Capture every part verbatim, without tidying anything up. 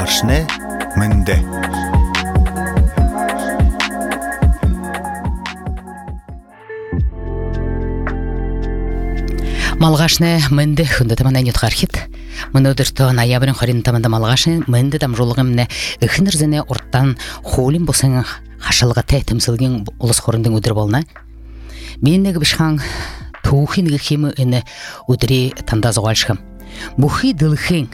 Малгашне мынды. Малгашне мынды хүнді тамана нютхархит. Мынодырто ноябрь харин таманда малгашне мынды там жолгымне ихнерзене орттан холим босың хашалга тәтімсілген улыс хорындың өдір болна. Меннегі бішхан туухин гхимы эне өдіре тандазы ғалшхам. Бухи дылхин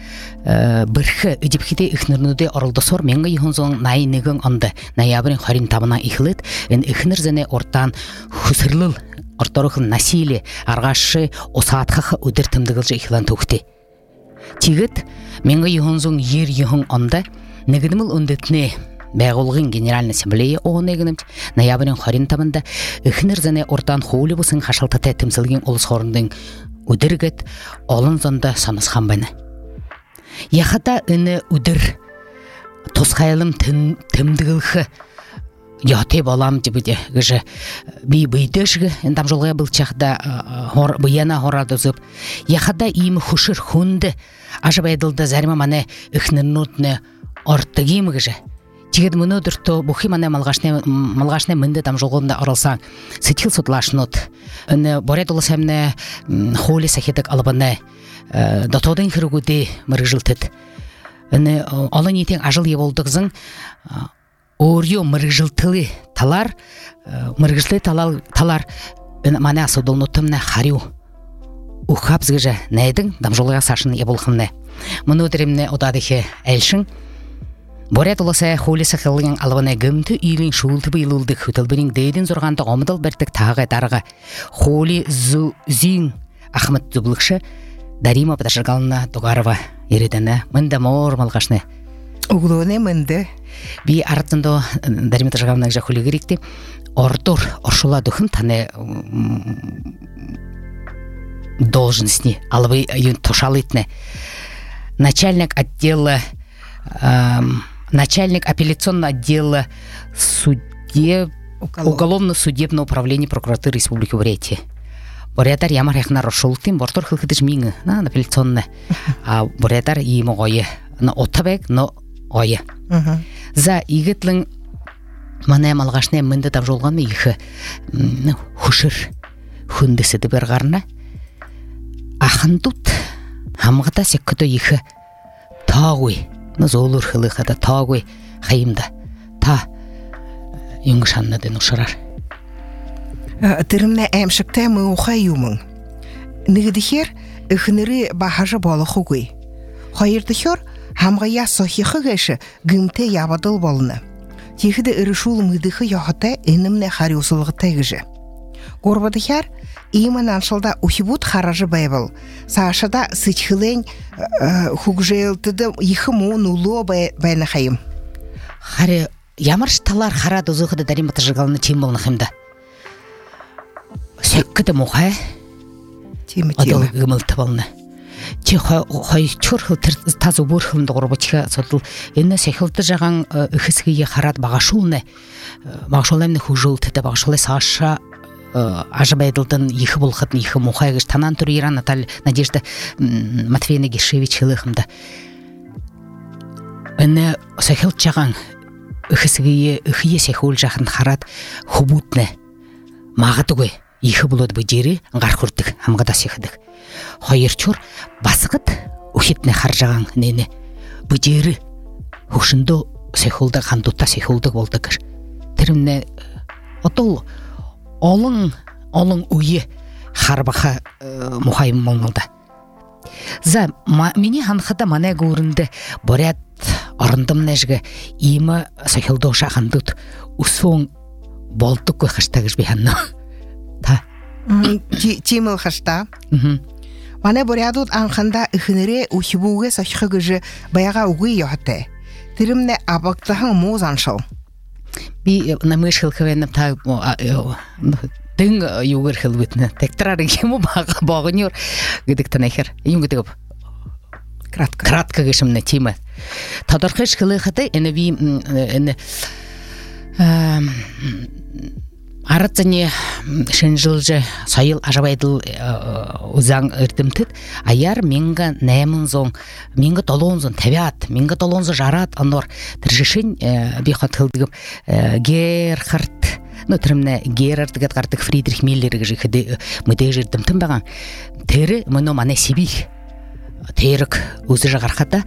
бірхі үдіпхіде ихнернуде орылдысор менгі юхынзон найнығын онды ноябрь харин тамана ихлет эн ихнерзене орттан хусырлыл орторухын насилие аргашы осаатхахы өдір тымдығылжы ихлан тухты. Тигет менгі юхынзон ер юхын онды негідіміл өндетіне Бәғылғын Генеральный Ассамблея оғын егінімді ноябрь харин тамында ихнерзене орттан хоулі бұсын хашалтата тімсілген олыс хорындың өдіргет олын зонда самысхан бәні. Яхата үні өдір тосқайылым тімдігілхі яте балам дебіде гіжі бей бейдешгі әндам жолғая бұл чақда бұяна хорады зөп. Яхата имі хұшыр хүнді ажы байдылды зәріма мане ихнернутны ортығым гіжі. Тигет мынодырто бухи мане малгашне малгашне мынды там жолгонда оралсаң сетил сотлашнот ын борет улсамне холи сахетек албаны датодын хиргуди мырыжылтыт ын алын етең ажыл е болдығзың орё мырыжылтылы талар мырыжылтылы талар талар мане асудолнотымне харю ухабзгыжа найдың там жолга сашын е болхымне мынодыремне одадыхе әлшін Борет оласа холиса хылган алвана гымты илин шулты быйлылды хүтілбінің дейден зорғанды омыдал біртік тағы дарыға. Холи зин Ахмет зұблықшы Дарима Бадашыргалына Дугарова ередені мында мор малғашны. Углуыне мында. Би арттында Дарима Бадашыргалына жа холи керекті. Ордор, оршула дұхын таны должностни, алвы юн тошалытны. Начальник отдела Начальник апелляционного отдела суде... уголовно-судебного управления прокуратуры Республики Бурятия. Бурятар ямар яхна рошултым, бортор хылхыдыш миңы, на апелляционный. А бурятар ему гойы. На оттабек, но гойы. За игетлің мана малгашне мынды там жолғанмы ихы хушыр хүндісі дібір ғарна. Ахындут хамғыта секкіто ихы тағуй. Золур хылыхада тағуй хайымда та юңшаннадын ұшырар. Тірімне әмшікті мы ұқай юмың. Нігдіхер үхінірі бахажы балы құгой. Хайырдіхер хамғая сохихы ғайшы гімте ябадыл болыны. Тегіді үрішул мүдіхі яғыта әнімне хариусылығы тәгіжі. Горбадыхер иман аншылда ухибут харажы байбыл. Сашада сычхылен хугжелтыды ихы моун улу байны хайым. Хари ямарш талар харады ұзықыды Дарима Бадашыргалына тем болны хымда. Сөккіді мұхай адал ғымылты болны. Че хай чорхыл тазу бұрхылымды ғорбачыға сотыл. Енді сәхілді жаған үхісіге харад бағашулны. Бағашулайымны хугжелтыды бағашулай саша ажабайдылдың ехі болғытын ехі мұхайғыш танан түрі Иран Наталь Надежда Матвейна Гешевич хылықымда. Үні сәхілт жаған үхісіге үхие сәхіл жағын харат хубутны мағыды ғой ехі болуды бұй дері ңғар көрдік амғада сехідік. Хайырчор басығыт үхетіне хар жаған нені бұй дері ұшынды сәхілді қандутта сәхілді болды кір. Тірімне отол Олың, олың үйе харбаха мұхайым молмалда. За, мені ханхада мана көрінді борят орындым нәжгі имі сахилды шақандыд ұсон болдық көй қаштағыш бейханна. Та? Тимыл қашта. Мана борядуд анханда үхінірі ұхибуға сахиқы күжі баяға ұғы еғатты. Тірімне абақтағын моз аншыл. Би на мышхыл хвенем та дың югыр хылбытны тектрары кему бага багыныр гидик танахер юнгидик кратко кратко гешимне тема тадархыш хылы хаты эне би эне Арацыне шынжылжы сайыл ажабайдыл узаң ырдымтыт, аяр менга нәмін зоң, менга толон зоң табиат, менга толон зоң жарат, анор тіржішін бейхат хылдығым Герхард, ну тірімні Герард ғардық Фридрих Миллергі жиқыды мүдей жырдымтын баған, тірі мұны мане Сибирь, тірік өзі жағарқата,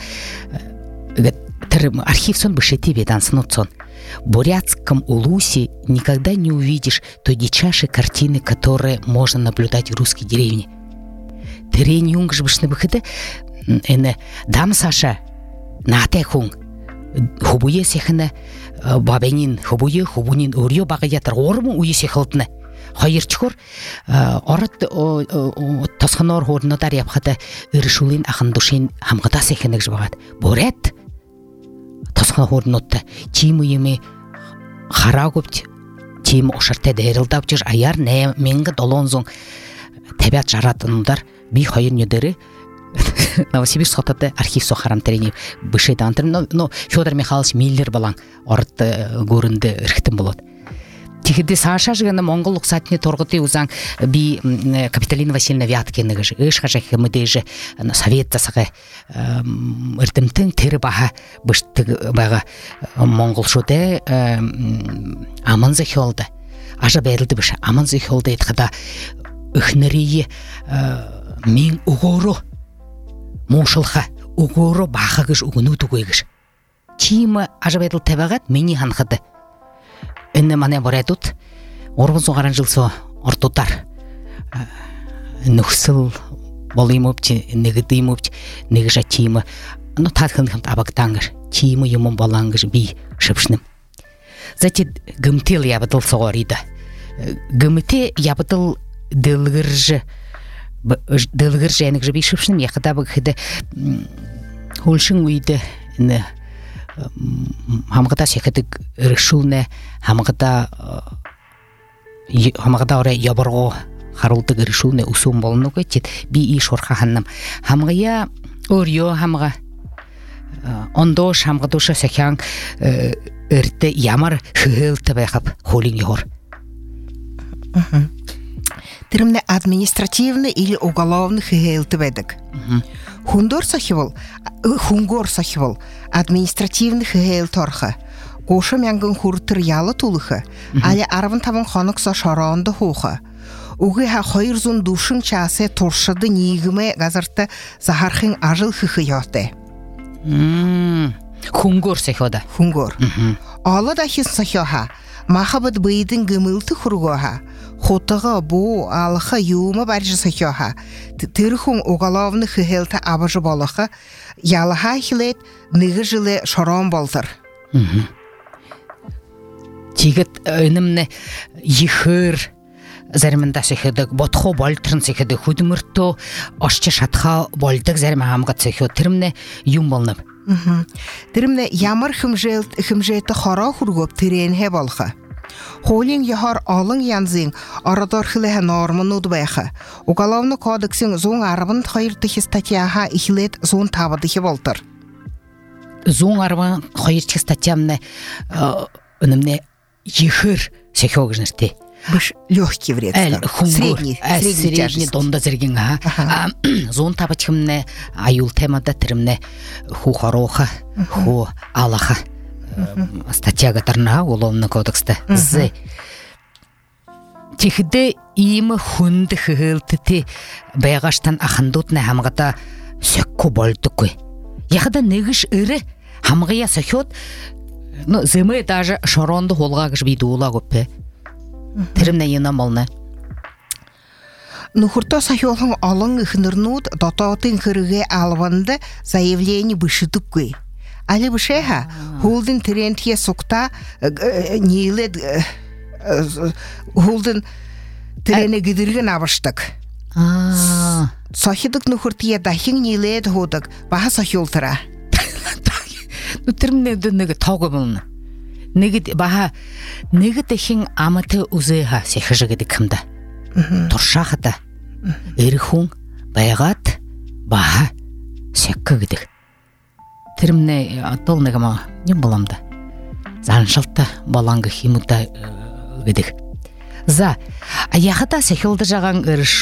тірі архив сон бішеті бедан сынут сон. В Бурятском улусе никогда не увидишь той дичайшей картины, которые можно наблюдать в русской деревне. Терен юнгш бышны быхыды, эне дам Саша, нате хун, хубуе сехыны бабенин, хубуе хубунин урьё багаятыр, орму уе сехылтны. Хайыр чур, орат тасханор хорнодар япхады, ырышулин ахындушин хамгата сехыныг жбагат. Бурят тасха хорнотта чиму еме хара көпт чим ошарте дайрылдап жүр аяр не менге долонзон табиат жаратындар би хайыр нөдері Новосибирск сотады архив сохарам терени бышедан но но Федор Михайлович Миллер балан орты көрінді ырхтым болот. Тихиде Саша жигана монгол луксатне торготы узан би Капиталина Васильевна Вяткина гыж ыш хажак мыдеже совет засага ыртымтын тери баха бышты бага монгол шоте аман захолда ажа берилди быша аман захолда эткада ыхнерие мен угору мошылха угору баха гыж угуну тугыгыш чима ажа берил табагат мени ханхады. Энне мане боредут, орбун соғаран жылсо ортотар. Нухсыл болимопчи, негидимопчи, негижа чима. Ну татхынхым табактангыр, чима юмон балангыр би шыпшным. Зати гымтел ябытыл соғарида. Гымте ябытыл дылгыржы, дылгыржы энігжі би шыпшным, яқыда бұқыды хулшын уйды, хамгата секетик решулне хамгата хамгата оре ябарго харултык решулне усум болну кетет би и шорха ханнам хамгая орьё хамга ондош хамгатуша секян эрте ямар хылты байхап холин йор. Термне административный или уголовный хылты бедек. Хундор сахивал, хунгор сахивал, административный хэл торха. Гоша мянган хуртыр яла тулыха, али арван табан ханок со шаранды хуха. Уги ха хайрзун душын часе торшады нигме газарта захархин ажыл хыхы яты. Хунгор сахивада. Хунгор. Ала да хис сахиоха, махабад бейдин гымылты хургоха. Хотыға бұ алыға юымы баржы сахиоха. Тырхун уголовны хылты абажы болыға, ялыға хилет ныгы жылы шаран болдыр. Тегет өнімні ехір зәрмінда сехедік, ботхо болтырын сехедік, хүдімірту ашчы шатқа болдық зәрмі амғат сехед, тірімні юм болынып. Тірімні ямыр хымжеті қара хүргөп тіренге болға. Холин яхар алың янзин арадар хилеха норман удбайха. Уголовный кодексин зон арбан хайртыхи статьяха ихлет зон табадыхи болтыр. Зон арбан хайртыхи статьямны өнімне ехір сехогжнырты. Биш легкий вред. Средний, средний тяжесть. Донда зерген. Зон табадхимне аюл темада тиримне ху хароха, ху алаха. Статья гатарна уголовный кодекста. З. Тихде имы хунды хылтыты байгаштан ахандутны хамгата сөкку болдукку. Яхада негиш ыры хамгая сөкөт. Ну зымы даже шаронды холга гыш бидула көппе. Тиримне йына молны. Ну хурта сахёлхын алың ихнырнут дотатын кырыгы алванды заявление бышытыкку. Али бышеха, хулдын терентие сукта нейлет хулдын терене гидирген абыштык. Сахидык нухуртия дахин нейлет ходык, баха сахёлтыра. Ну термне дынныгы тауғы болны. Неги баха, неги техин аматы узыға сехыжыгыды кымда. Туршахыда, эрихун, байгат, баха, секкігідік. Тірімне атолныға ма не боламды. Заншалта балаңғы химута гідік. За, аяхата сехилды жаған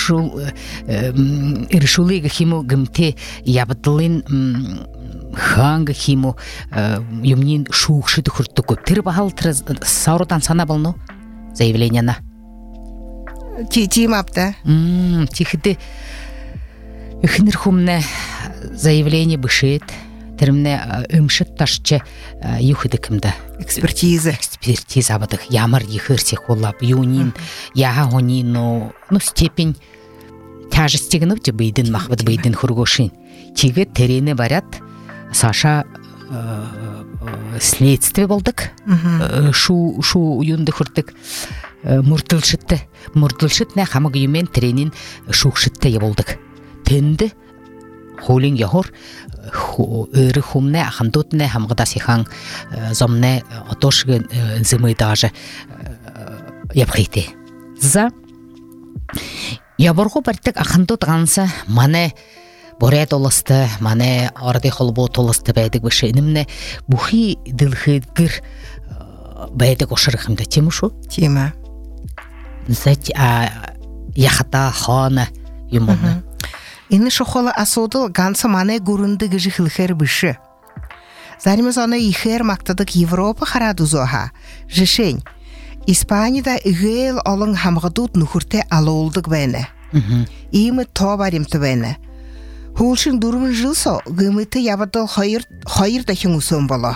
ырышулы гахиму гымте ябыдылын ханга химу юмнин шуғшыды хүртті көп. Тір бағал тірі саурудан сана болну заявленияна. Тим апта. Тихіді үхінір хумне заявление бышет. Тірімне үмшіт ташчы юхыды кімді. Экспертиза. Экспертиза абадық. Ямар ехырсе қолап, юнин, яға онин, ну, степень тяжестігіні өте бейдін, мақбыд бейдін хұргошин. Тегі терені барят, Саша следствие болдық. Шу уюнды хүрдік. Мұртылшытты. Мұртылшытны қамық үймен теренін шуқшытты болдық. Тенді холин яхор өрі хумне ахандутне хамғыда сихан зомне отошығы зымы даже ябхейте. За яборғу бәрттік ахандут ғанса мане борет олысты, мане арды холбо толысты бәйдік біші інімне бұхи дылхыдгір бәйдік ошырықымда. Тему шу? Тема. Зәт яхата хана юмонны. Ины шохола асудыл ганса мане гурынды гыжы хылхер бышы. Заримыз оны ихер мактадык Европа харадузоха. Жишень. Испанияда игел олың хамғадут нухурте алолдык бәйні. Имы то баримты бәйні. Хулшын дурмын жылсо гымыты ябадыл хайыр дахин усын бола.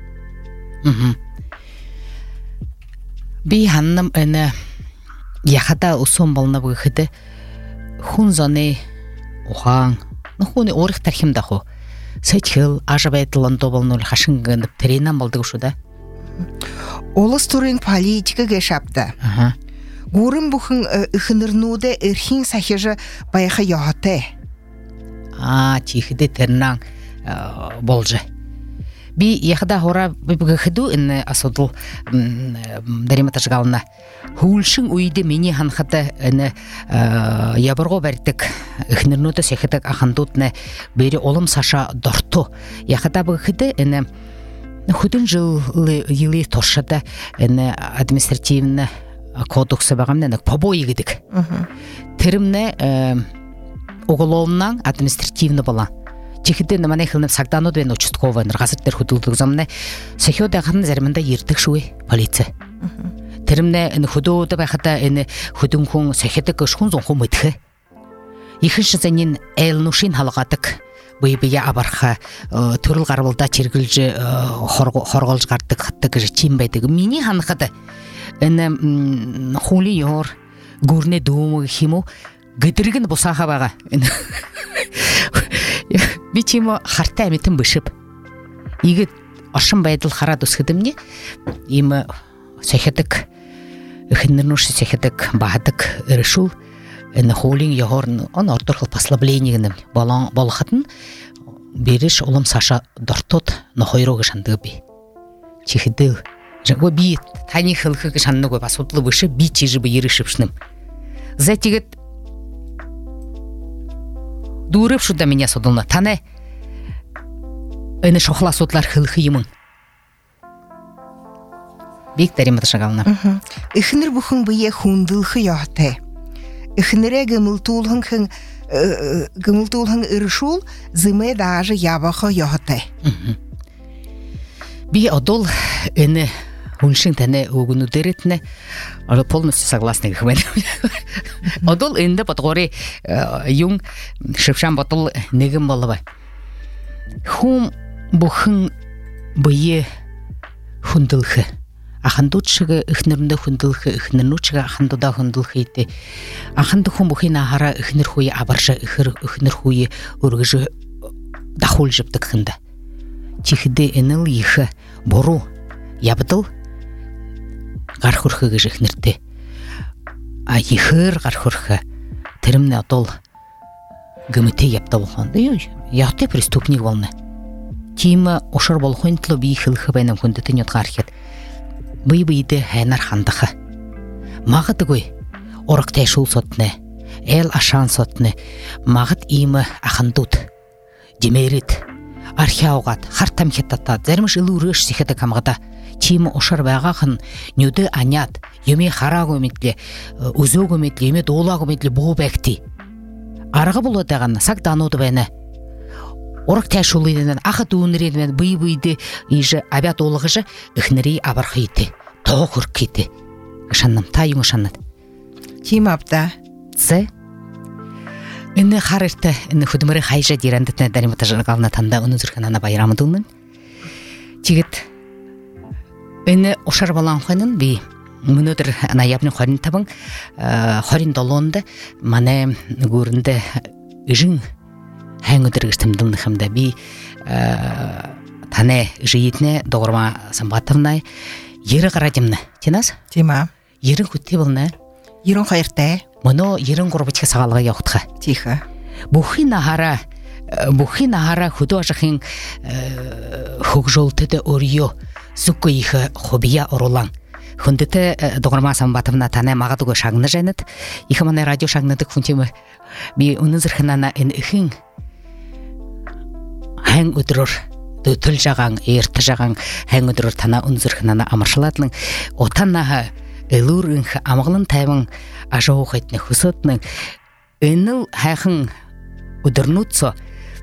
Би ханным әні яхада усын болна бұғыды хун заны Охан, ну хуни орих тархим даху. Сэтхил ажабайтлан доболнул хашингын теренан болдық шуда. Олыс турин политика гешапта. Гурын бұхын үхінірнуде үрхин сахижы баяха яхате. А, тихиде тернан болжы. Би яхда хора бігіду ін асудыл даримата жығалына. Хулшын уйды мені ханхата ін ябырго бәрттік үхнірнуді сехетік ахандутны бері олым Саша дорту. Яхда бігіді ін худын жылы елі торшада ін административны кодексы бағамны побой егідік. Тірімні уголовнан административны болан. Чихидде намане хилнеп сагдану ден участковый ныргасыттер худулдук замне сехё даган зармында иртик шуй полиция. Теримне ин худуда байхата ин худун хун сехетек шхун зон хун мытхы. Ихинши зенин элнушин халгатык быйбыя абарха төрүл гарбылда чиргилжи хорголж гардык хаттык чимбайдык мини ханхады. Ин хули йор гурне думу химу гыдыргын босаха бага. Бичимо харта эмитин бышып. Иги ашын байдыл харад усхыдымне. Имы сехетик ихиннернуши сехетик баадык ырышул. Эне холин йогорн он орторхыл послаблениегнем балан балхатын бериш олым Саша дортот нохойрогы шандыби. Чихидыл. Жаго би тани хылхы шанныгы басутлы бышы би чижибы ерышыпшным. Затигет Дурып шуда меня судылна. Тане эне шохла сутлар хылхы йымын. Бик таримата шагална. Ихнер бухын бие хундылхы яхте. Ихнере гымылтулхын хын гымылтулхын ырышул зыме даже ябахы яхте. Би одол эне Хуншин тане угуну деритне, але полностью согласны гхвен. Одол энде подгори юн шевшан батул негим болова. Хум бухын бие хундылхы. Ахандутшыгы ихнерунда хундылхы, ихнернучыгы ахандуда хундылхы ите. Аханды хум бухын ахара ихнер хуи абаржа ихнер хуи ургыжы дахул жыптык хында. Чихиде энел ихы бору ябдыл гархурхы гыжыхнерте. А ихыр гархурхы теримне атол гымыте яптал ханды. Яхты преступник волны. Тима ошар болхойнтлы би хылхы байнам хүндетен ятгархет. Бый-быйды хайнар хандахы. Мағыты гой орықтай шул сотны, әл ашан сотны, мағыт имы ахандут, демерит, археауғат, хартам хеттатат, зәрміш ылу рыш сихеті камғыда, чимы ошар багахын нүді анят, еме хара көметлі, үзө көметлі, еме дола көметлі бұғы бәкті. Арғы бұл өтіған сақ дануды бәні. Орық тәшулыйден, ақы туынырейден бұй-бұйды ежі абят олығыжы үхнірей абарқы тоғы көрк еті. Шанным, тайың шаннат. Тим апта. Цы? Инны харырты, инны хүдімірі хайжа дейрандытны дәриміті жырғалына танда ұны зүрханана байрамы дұлмын. Тегіт, инны ошар балан қойнын бей, мүнөдір наябны қорин табың, қорин долуынды, маны көрінді үжін әң өдіргіштімділні қымда бей, таны жиетіне доғырма самбатымнай, ері қарадымны. Теназ? Тима. Ерін күтте болны? Ерін қайыртай? Мұны ерін ғұрбытқа сағалыға яуқтыға. Тиха. Бұхи нағара, бұхи нағара хүді ажықын хүк жолтыды өріо, зүккі иқы хобия ұрулан. Хүндіті доғырма самбатымна таны мағадығы шағыны жәнет. Иқы маны радио шағыныдық хүнтемі бей ұны зірхінана ән үхін әң өдірір. Түл жағаң, ерті жағаң, әң өдірір тана ұны зірхінана амыршылатының. Отаннаға Элурынхы амғылын тайвың ажау қайтны хүсотның үніл хайқын үдірнутсо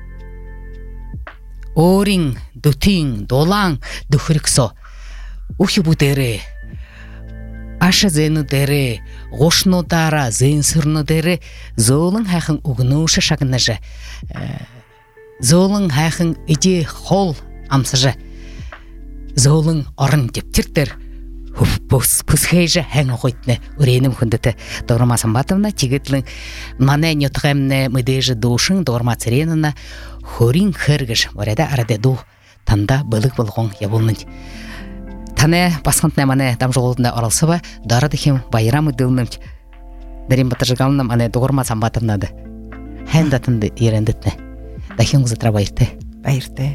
орин, дүтин, долан, дүхіріксо ухи бұдері ашы зәні дәрі ғошны дара, зән сүрні дәрі золың хайқын ұғынушы шағынажы золың хайқын иде қол амсыжы золың орын дептірдір Пусхейжі әңі қойтыны үрейнім хүндіті доғырма самбатымна тегетлің маны нетіғемні мүдейжі душың доғырма циренына хорин қыргыш орайда арады ду танда бұлық бұлғын еболның. Таны басқынтына маны дамжолудында оралсы ба, дары дұхем байрамы дылным дәрім бұтыржығалыным аны доғырма самбатымнады. Ән датынды ерендітні. Дәхен ғызытыра байырты. Байырты.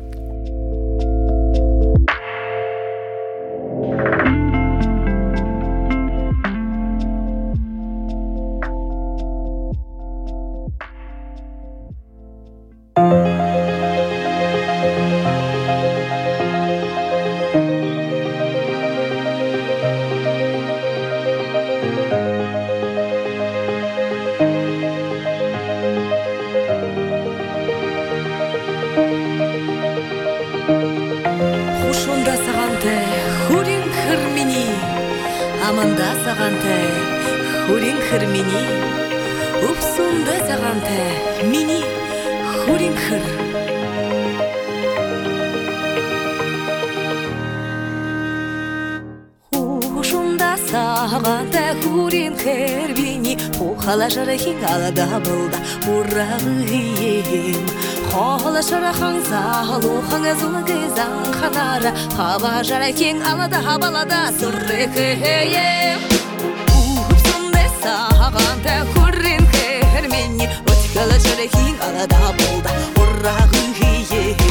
Аманда сағанты, хурин хыр мини, ұпсунда сағанты, мини, хурин хыр. Хушунда сағанты, хурин хыр мини, хухала жарахин алада бұлда, урағыйым. Хола шарахаң зағылу қаңа зулығы заң қанара Хаба жаракең алада хабалада сұрды күйем Ұғыпсынды сағанты хүрін кәрмені Өткілі жаракең алада болда ұрағы күйем